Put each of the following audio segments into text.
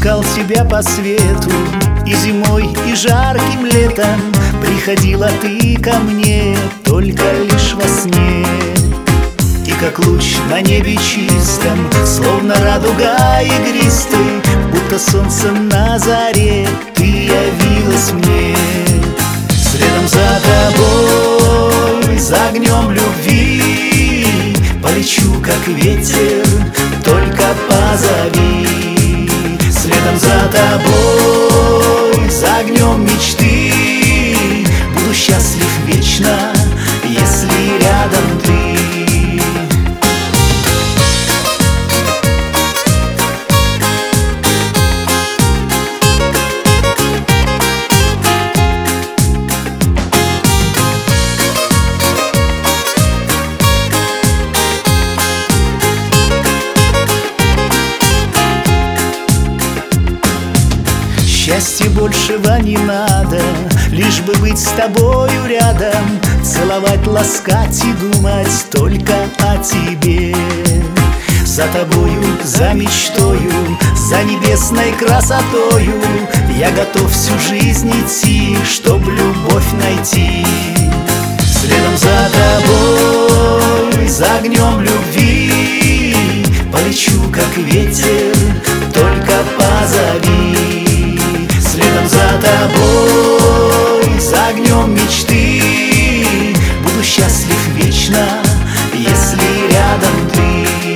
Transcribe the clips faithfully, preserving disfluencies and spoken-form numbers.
искал тебя по свету, и зимой, и жарким летом приходила ты ко мне только лишь во сне. И как луч на небе чистом, словно радуга игристой, будто солнце на заре, ты явилась мне. Следом за тобой, за огнем любви, полечу, как ветер, только позови. Следом за тобой, за огнем мечты, буду счастлив вечно, если рядом ты. Счастья большего не надо, лишь бы быть с тобою рядом, целовать, ласкать и думать только о тебе. За тобою, за мечтою, за небесной красотою я готов всю жизнь идти, чтоб любовь найти. Следом за тобой, за огнем любви, полечу, как ветер, только позови. Следом за тобой, за огнем мечты, буду счастлив вечно, если рядом ты.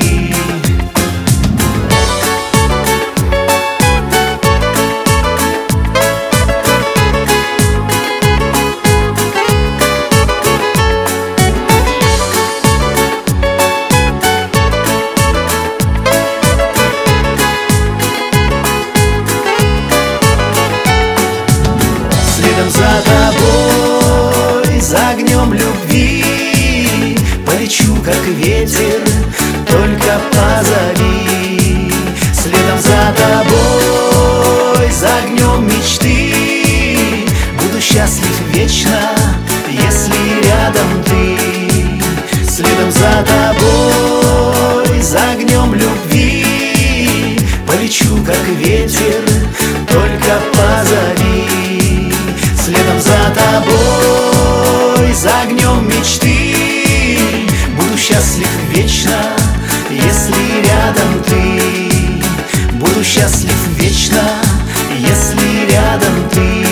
За тобой, за огнем любви, полечу, как ветер, только позови. Следом за тобой, за огнем мечты, буду счастлив вечно, если рядом ты. Следом за тобой, за огнем любви, полечу, как ветер, только позови. Следом за тобой, за огнем мечты, буду счастлив вечно, если рядом ты. Буду счастлив вечно, если рядом ты.